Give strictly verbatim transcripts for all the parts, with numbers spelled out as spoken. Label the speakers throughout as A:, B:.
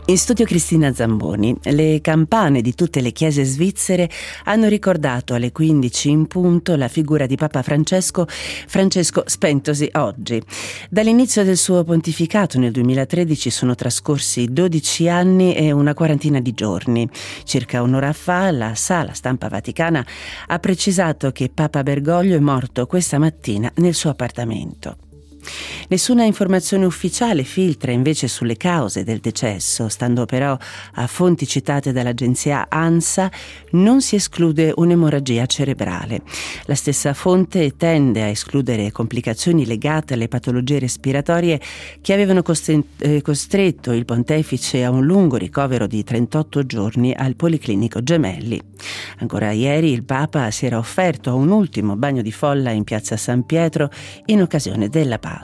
A: In studio Cristina Zamboni. Le campane di tutte le chiese svizzere hanno ricordato alle quindici in punto la figura di Papa Francesco, Francesco spentosi oggi. Dall'inizio del suo pontificato nel duemilatredici sono trascorsi dodici anni e una quarantina di giorni. Circa un'ora fa la Sala Stampa Vaticana ha precisato che Papa Bergoglio è morto questa mattina nel suo appartamento. Nessuna informazione ufficiale filtra invece sulle cause del decesso, stando però a fonti citate dall'agenzia ANSA non si esclude un'emorragia cerebrale. La stessa fonte tende a escludere complicazioni legate alle patologie respiratorie che avevano costretto il pontefice a un lungo ricovero di trentotto giorni al Policlinico Gemelli. Ancora ieri il Papa si era offerto a un ultimo bagno di folla in piazza San Pietro in occasione della Pasqua.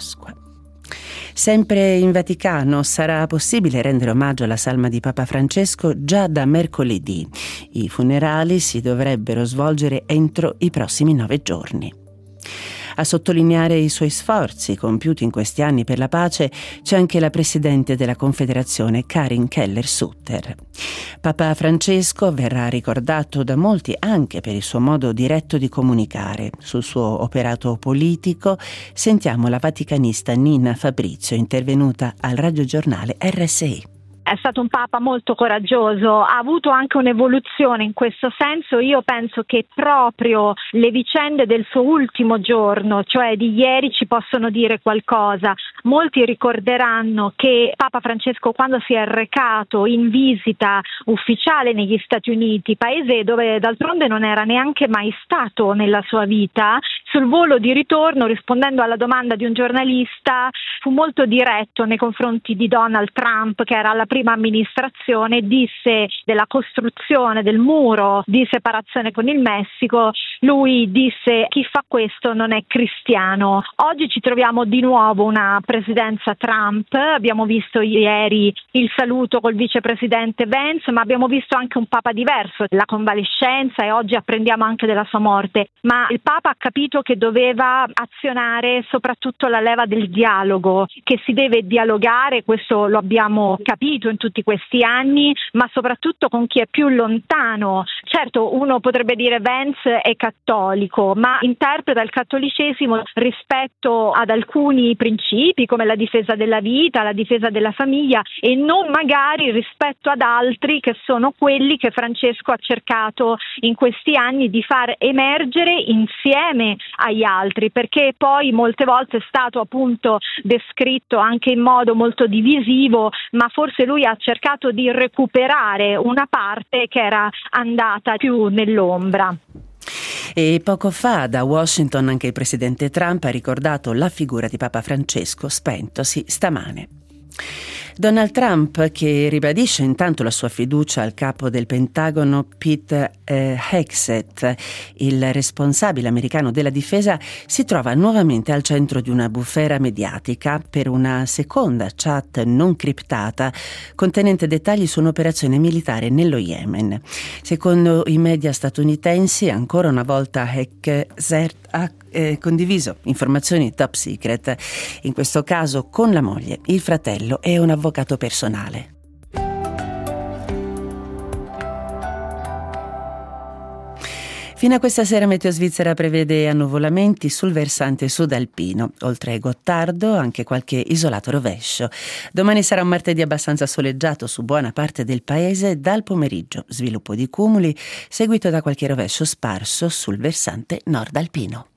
A: Sempre in Vaticano sarà possibile rendere omaggio alla salma di Papa Francesco già da mercoledì. I funerali si dovrebbero svolgere entro i prossimi nove giorni. A sottolineare i suoi sforzi compiuti in questi anni per la pace c'è anche la presidente della Confederazione Karin Keller-Sutter. Papa Francesco verrà ricordato da molti anche per il suo modo diretto di comunicare. Sul suo operato politico sentiamo la vaticanista Nina Fabrizio, intervenuta al radiogiornale R S I.
B: È stato un Papa molto coraggioso, ha avuto anche un'evoluzione in questo senso. Io penso che proprio le vicende del suo ultimo giorno, cioè di ieri, ci possono dire qualcosa. Molti ricorderanno che Papa Francesco, quando si è recato in visita ufficiale negli Stati Uniti, paese dove d'altronde non era neanche mai stato nella sua vita, sul volo di ritorno, rispondendo alla domanda di un giornalista, fu molto diretto nei confronti di Donald Trump, che era alla prima amministrazione, disse della costruzione del muro di separazione con il Messico, lui disse: chi fa questo non è cristiano. Oggi ci troviamo di nuovo una presidenza Trump, abbiamo visto ieri il saluto col vicepresidente Vance, ma abbiamo visto anche un Papa diverso, la convalescenza, e oggi apprendiamo anche della sua morte. Ma il Papa ha capito che doveva azionare soprattutto la leva del dialogo, che si deve dialogare, questo lo abbiamo capito in tutti questi anni, ma soprattutto con chi è più lontano. Certo, uno potrebbe dire Vance è cattolico, ma interpreta il cattolicesimo rispetto ad alcuni principi come la difesa della vita, la difesa della famiglia, e non magari rispetto ad altri che sono quelli che Francesco ha cercato in questi anni di far emergere insieme agli altri, perché poi molte volte è stato appunto descritto anche in modo molto divisivo, ma forse lui ha cercato di recuperare una parte che era andata più nell'ombra.
A: E poco fa da Washington anche il presidente Trump ha ricordato la figura di Papa Francesco spentosi stamane. Donald Trump, che ribadisce intanto la sua fiducia al capo del Pentagono Pete eh, Hegseth, il responsabile americano della difesa, si trova nuovamente al centro di una bufera mediatica per una seconda chat non criptata contenente dettagli su un'operazione militare nello Yemen. Secondo i media statunitensi, ancora una volta Hegseth ha eh, condiviso informazioni top secret, in questo caso con la moglie, il fratello e un avvocato personale. Fino a questa sera Meteo Svizzera prevede annuvolamenti sul versante sudalpino, oltre Gottardo anche qualche isolato rovescio. Domani sarà un martedì abbastanza soleggiato su buona parte del paese, dal pomeriggio sviluppo di cumuli seguito da qualche rovescio sparso sul versante nord alpino.